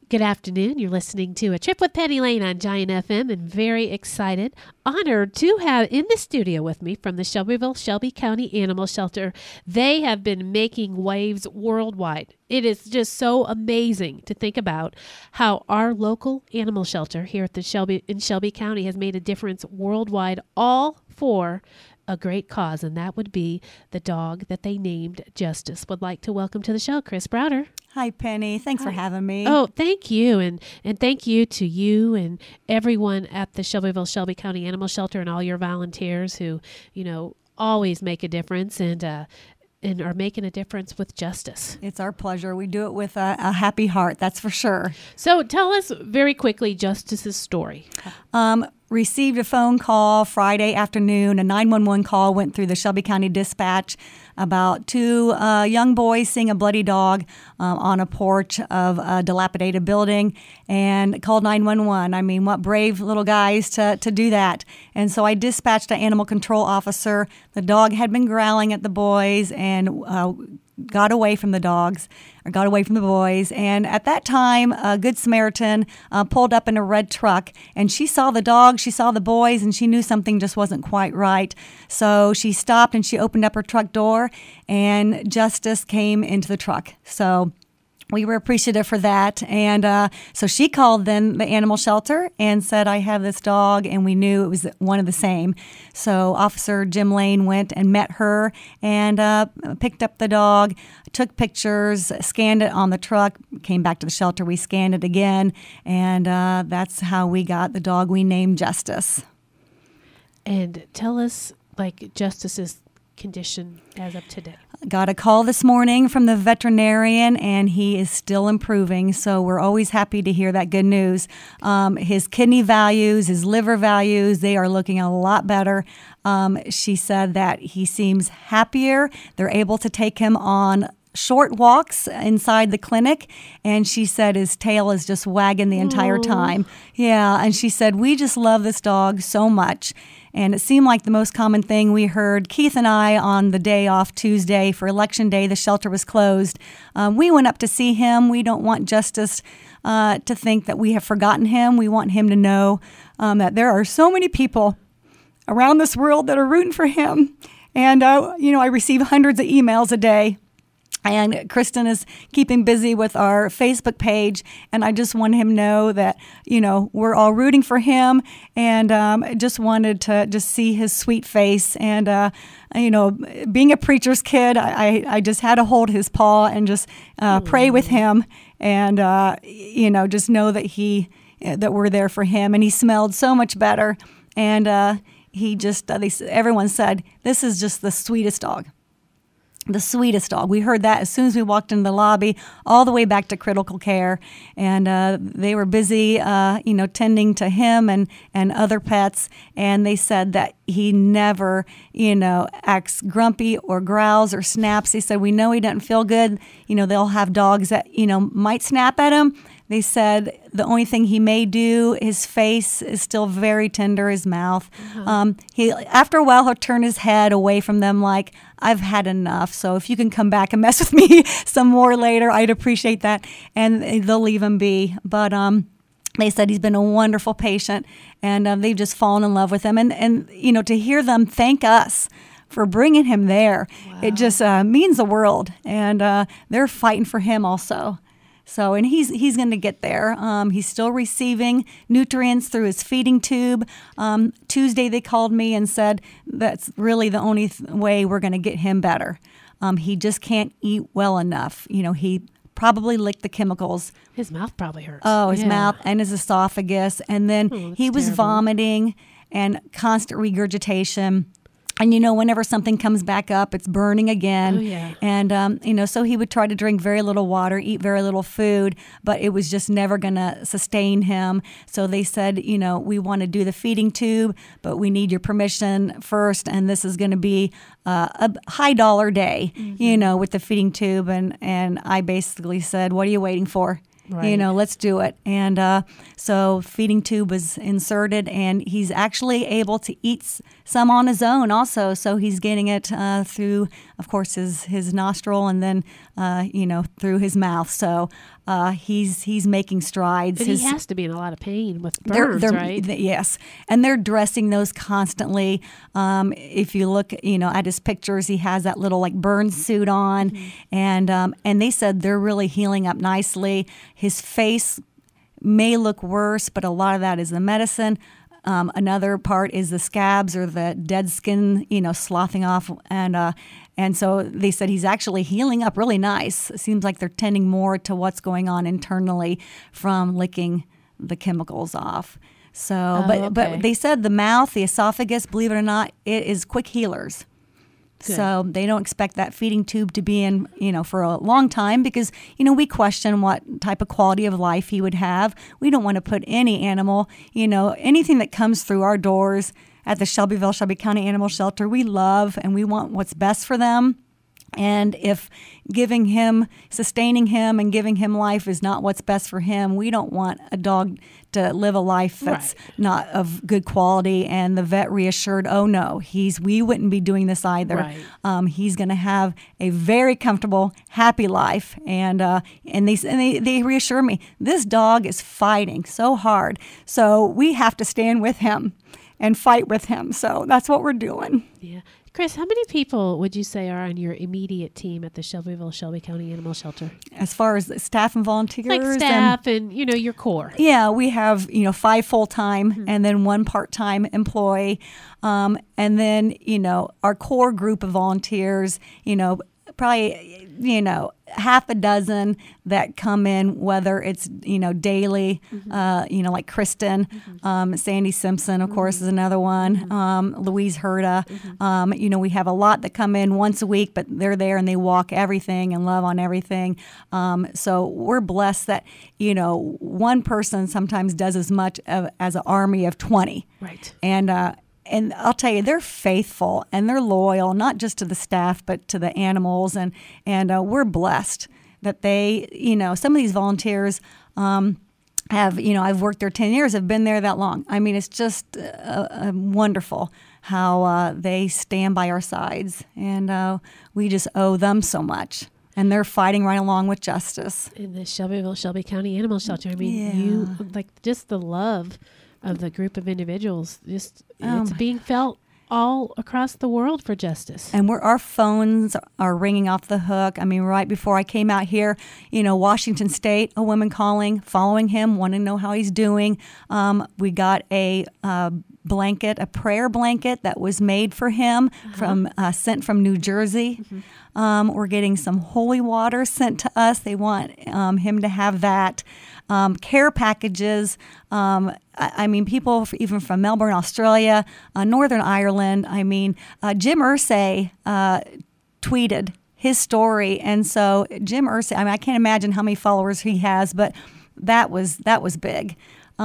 Good afternoon. You're listening to A Trip with Penny Lane on Giant FM, and very excited, honored to have in the studio with me from the Shelby County Animal Shelter. They have been making waves worldwide. It is just so amazing to think about how our local animal shelter here at the Shelby County has made a difference worldwide, all for a great cause, and that would be the dog that they named Justice. Would like to welcome to the show Chris Browder. Hi, Penny. Thanks for having me. Oh, thank you. And thank you to you and everyone at the Shelby County Animal Shelter and all your volunteers who, always make a difference and are making a difference with justice. It's our pleasure. We do it with a happy heart, that's for sure. So tell us very quickly Justice's story. Received a phone call Friday afternoon. A 911 call went through the Shelby County Dispatch about two young boys seeing a bloody dog on a porch of a dilapidated building, and called 911. I mean, what brave little guys to do that. And so I dispatched an animal control officer. The dog had been growling at the boys and got away from the boys. And at that time, a Good Samaritan pulled up in a red truck, and she saw the dog, she saw the boys, and she knew something just wasn't quite right. So she stopped and she opened up her truck door, and Justice came into the truck. So we were appreciative for that. And so she called then the animal shelter and said, I have this dog, and we knew it was one of the same. So Officer Jim Lane went and met her and picked up the dog, took pictures, scanned it on the truck, came back to the shelter, we scanned it again, and that's how we got the dog we named Justice. And tell us, Justice's condition as of today. Got a call this morning from the veterinarian, and he is still improving, so we're always happy to hear that good news. His kidney values, his liver values, they are looking a lot better. She said that he seems happier. They're able to take him on short walks inside the clinic, and she said his tail is just wagging the entire time. Yeah, and she said, we just love this dog so much. And it seemed like the most common thing we heard, Keith and I, on the day off Tuesday for Election Day, the shelter was closed. We went up to see him. We don't want Justice to think that we have forgotten him. We want him to know that there are so many people around this world that are rooting for him. And, I receive hundreds of emails a day. And Kristen is keeping busy with our Facebook page, and I just want him to know that, we're all rooting for him, and just wanted to just see his sweet face. And, being a preacher's kid, I just had to hold his paw and just pray with him, and, just know that that we're there for him. And he smelled so much better, and everyone said, this is just the sweetest dog. The sweetest dog. We heard that as soon as we walked into the lobby, all the way back to critical care. And they were busy, tending to him and other pets. And they said that he never, acts grumpy or growls or snaps. They said, we know he doesn't feel good. They'll have dogs that, might snap at him. They said the only thing he may do, his face is still very tender, his mouth. He after a while, he'll turn his head away from them like, I've had enough. So if you can come back and mess with me some more later, I'd appreciate that. And they'll leave him be. But they said he's been a wonderful patient, and they've just fallen in love with him. And to hear them thank us for bringing him there, wow. It just means the world. And they're fighting for him also. So, and he's going to get there. He's still receiving nutrients through his feeding tube. Tuesday they called me and said that's really the only way we're going to get him better. He just can't eat well enough. He probably licked the chemicals. His mouth probably hurts. Oh, his mouth and his esophagus. And then he was terrible. Vomiting and constant regurgitation. And, whenever something comes back up, it's burning again. Oh, yeah. And, so he would try to drink very little water, eat very little food, but it was just never going to sustain him. So they said, we want to do the feeding tube, but we need your permission first. And this is going to be a high dollar day, with the feeding tube. And I basically said, what are you waiting for? Right. Let's do it. And so feeding tube was inserted, and he's actually able to eat some on his own also. So he's getting it through, of course, his nostril and then, through his mouth. So he's making strides. And he has to be in a lot of pain with They're- burns, they're- right? Yes, and they're dressing those constantly. If you look, at his pictures, he has that little like burn suit on, and they said they're really healing up nicely. His face may look worse, but a lot of that is the medicine. Another part is the scabs or the dead skin, sloughing off, and so they said he's actually healing up really nice. It seems like they're tending more to what's going on internally from licking the chemicals off. So, okay. but they said the mouth, the esophagus, believe it or not, it is quick healers. Good. So they don't expect that feeding tube to be in, for a long time because, we question what type of quality of life he would have. We don't want to put any animal, anything that comes through our doors at the Shelby County Animal Shelter, we love and we want what's best for them. And if sustaining him and giving him life is not what's best for him, we don't want a dog to live a life that's not of good quality. And the vet reassured, oh no, we wouldn't be doing this either. Right. He's going to have a very comfortable, happy life. And they reassure me, this dog is fighting so hard. So we have to stand with him and fight with him. So that's what we're doing. Yeah. Chris, how many people would you say are on your immediate team at the Shelby County Animal Shelter? As far as staff and volunteers? Like staff and your core. Yeah, we have, 5 full-time and then 1 part-time employee. And then, our core group of volunteers, probably, half a dozen that come in, whether it's, daily, like Kristen, Sandy Simpson, of course, is another one, Louise Herda. We have a lot that come in once a week, but they're there and they walk everything and love on everything. So we're blessed that, one person sometimes does as much as an army of 20. Right. And I'll tell you, they're faithful and they're loyal, not just to the staff, but to the animals. And we're blessed that they, some of these volunteers have, I've worked there 10 years, have been there that long. I mean, it's just wonderful how they stand by our sides. And we just owe them so much. And they're fighting right along with justice. In the Shelby County Animal Shelter, I mean, just the love of the group of individuals, it's being felt all across the world for justice. And our phones are ringing off the hook. I mean, right before I came out here, Washington State, a woman calling, following him, wanting to know how he's doing. We got a blanket, a prayer blanket that was made for him sent from New Jersey. We're getting some holy water sent to us. They want him to have that. Care packages. I mean, people even from Melbourne, Australia, Northern Ireland. I mean, Jim Irsay tweeted his story, and so Jim Irsay. I mean, I can't imagine how many followers he has, but that was big.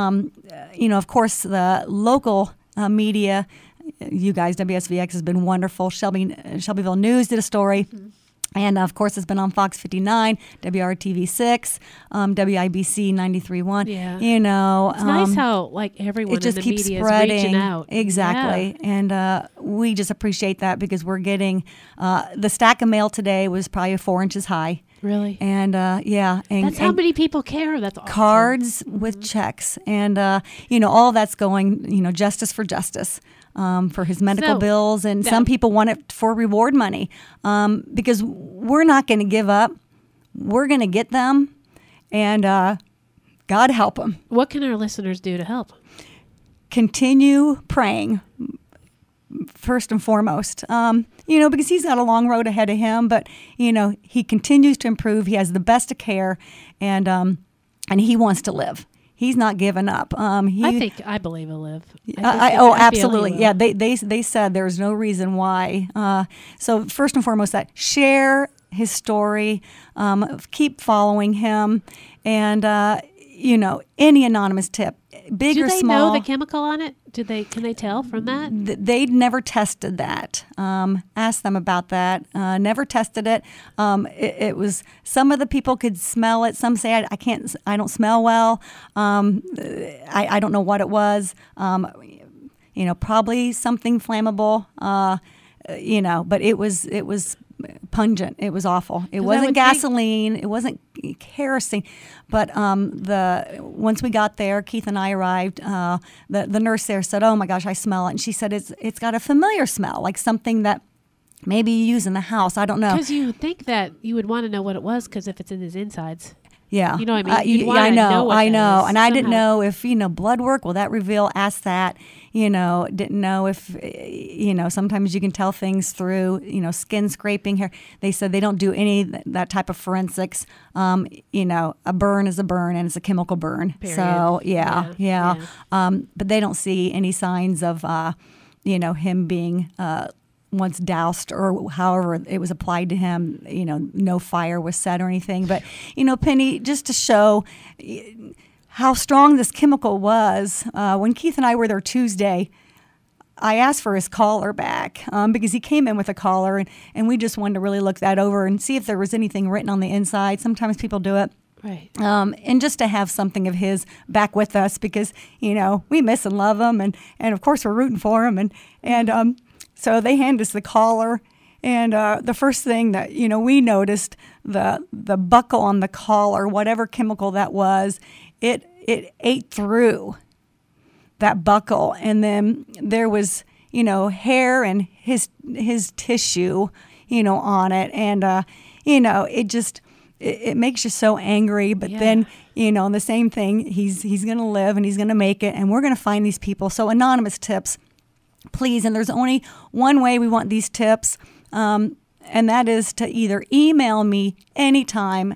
Of course, the local media. You guys, WSVX has been wonderful. Shelbyville News did a story. And, of course, it's been on Fox 59, WRTV6, WIBC 93.1. Yeah. It's nice how, everyone it just in the keeps media spreading. is reaching out. Exactly. Yeah. And we just appreciate that because we're getting the stack of mail today was probably 4 inches high. Really? And, yeah. And, that's how many people care. That's awesome. Cards with checks. And, all that's going, justice for justice. For his medical bills, and some people want it for reward money because we're not going to give up. We're going to get them, and God help them. What can our listeners do to help? Continue praying, first and foremost, because he's got a long road ahead of him, but, he continues to improve. He has the best of care, and he wants to live. He's not giving up. I believe he'll live. Absolutely. Yeah, they said there's no reason why. So first and foremost, that share his story, keep following him, and any anonymous tip, big or small. Do they know the chemical on it? Can they tell from that? They'd never tested that. Asked them about that. Never tested it. It was some of the people could smell it. Some say I can't. I don't smell well. I don't know what it was. Probably something flammable. But it was pungent. It was awful. It 'Cause I wasn't would gasoline. It wasn't kerosene. But once we got there, Keith and I arrived. The nurse there said, "Oh my gosh, I smell it." And she said, "It's got a familiar smell, like something that maybe you use in the house. I don't know." Because you think that you would want to know what it was, because if it's in his insides. Yeah. You know what I mean? You'd Yeah, wanna I know. know what I that know. is And I didn't somehow. know if, blood work, will that reveal? Ask that. Didn't know if, sometimes you can tell things through, skin scraping hair. They said they don't do any that type of forensics. A burn is a burn and it's a chemical burn. Period. So, Yeah. But they don't see any signs of, him being once doused or however it was applied to him, no fire was set or anything. But, Penny, just to show how strong this chemical was, when Keith and I were there Tuesday, I asked for his collar back because he came in with a collar, and we just wanted to really look that over and see if there was anything written on the inside. Sometimes people do it. Right. And just to have something of his back with us because, we miss and love him. And of course, we're rooting for him. So they hand us the collar, and the first thing that we noticed, the buckle on the collar, whatever chemical that was, it ate through that buckle, and then there was hair and his tissue on it, and it makes you so angry. But then the same thing, he's gonna live and he's gonna make it, and we're gonna find these people. So anonymous tips, please. And there's only one way we want these tips, and that is to either email me anytime,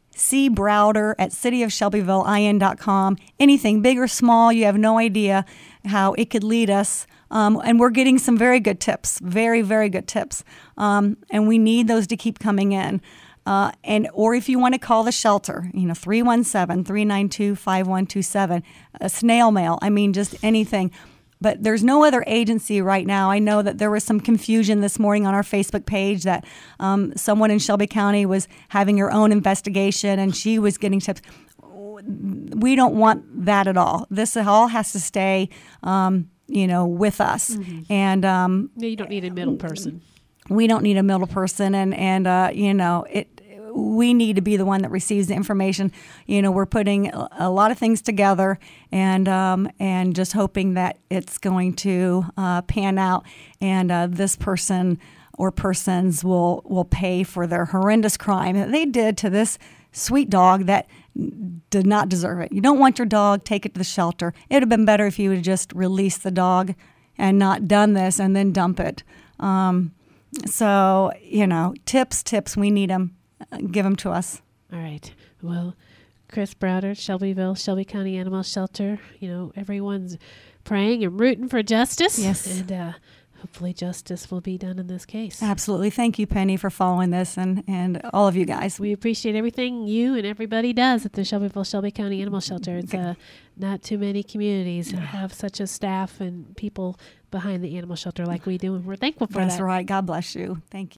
cbrowder@cityofshelbyvillein.com. Anything big or small, you have no idea how it could lead us. And we're getting some very good tips, very, very good tips. And we need those to keep coming in. Or if you want to call the shelter, 317-392-5127, a snail mail, just anything. But there's no other agency right now. I know that there was some confusion this morning on our Facebook page that someone in Shelby County was having her own investigation and she was getting tips. We don't want that at all. This all has to stay, with us. Mm-hmm. And You don't need a middle person. we don't need a middle person, we need to be the one that receives the information. We're putting a lot of things together and just hoping that it's going to pan out, and this person or persons will pay for their horrendous crime that they did to this sweet dog that did not deserve it. You don't want your dog, take it to the shelter. It would have been better if you would have just released the dog and not done this and then dump it. So, tips, we need them. Give them to us. All right. Well, Chris Browder, Shelbyville, Shelby County Animal Shelter. Everyone's praying and rooting for justice. Yes. And hopefully justice will be done in this case. Absolutely. Thank you, Penny, for following this, and all of you guys. We appreciate everything you and everybody does at the Shelbyville, Shelby County Animal Shelter. It's not too many communities have such a staff and people behind the animal shelter like we do, and we're thankful for that. That's right. God bless you. Thank you.